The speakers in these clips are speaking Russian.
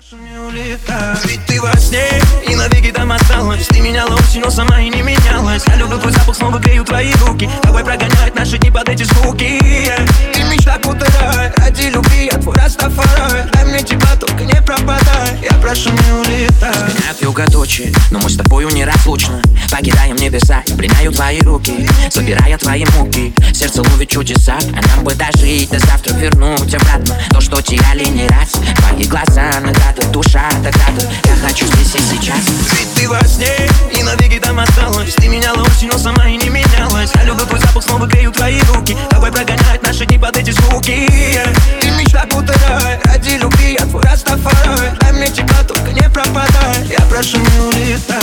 Прошу, не улетай. Ведь ты во сне и навеки там осталась. Ты меняла осень, но сама и не менялась. Я люблю твой запах, снова грею твои руки. Давай прогонять наши дни под эти звуки. Ты мечта будто рай, ради любви я твой Растафарай. Дай мне тебя, только не пропадай. Я прошу, не улетай. Сменяют юга тучи, но мы с тобою неразлучно. Покидаем небеса, я пленяю твои руки, забирая твои муки. Сердце ловит чудеса, а нам бы дожить до завтра, вернуть обратно то, что теряли не раз. Твои глаза, награды, душа, награды. Я хочу здесь и сейчас. Ведь ты во сне и навеки там осталась. Ты меняла осень, но сама и не менялась. Я люблю твой запах, снова грею твои руки. Давай прогонять наши дни под эти звуки. Ты мечта будто рай, ради любви я твой Растафарай. Дай мне тебя, только не пропадай. Я прошу, не улетай.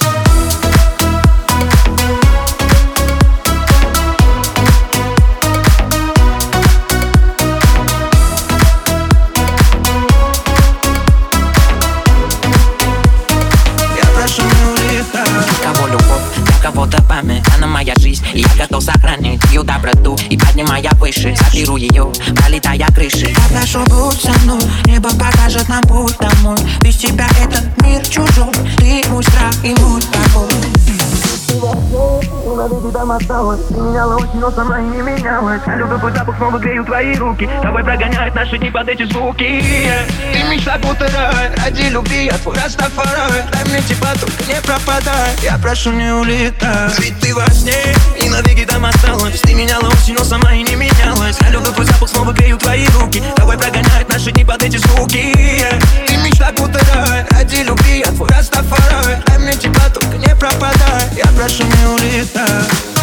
Кого любовь, для кого-то память, она моя жизнь, и я готов сохранить ее доброту. И поднимая выше, заберу ее, пролетая крыши. Я прошу, будь со мной, небо покажет нам путь домой. Без тебя этот мир чужой, ты мой страх и мой покой. Навеки там осталась. Ты меняла осень, но сама и не менялась. Я люблю твой запах, снова грею твои руки. Давай прогонять наши дни под эти звуки. Ты мечта будто рай, ради любви я твой Растафарай. Дай мне тебя, только не пропадай. Я прошу, не улетай. Ведь ты во сне и навеки там осталась. Ты меняла осень, но сама и не менялась. Я люблю твой запах, снова грею твои руки. Давай прогонять наши дни под эти звуки. Ты мечта будто рай, ради любви я твой Растафарай. Дай мне тебя, только не пропадай. Я прошу, не улетай.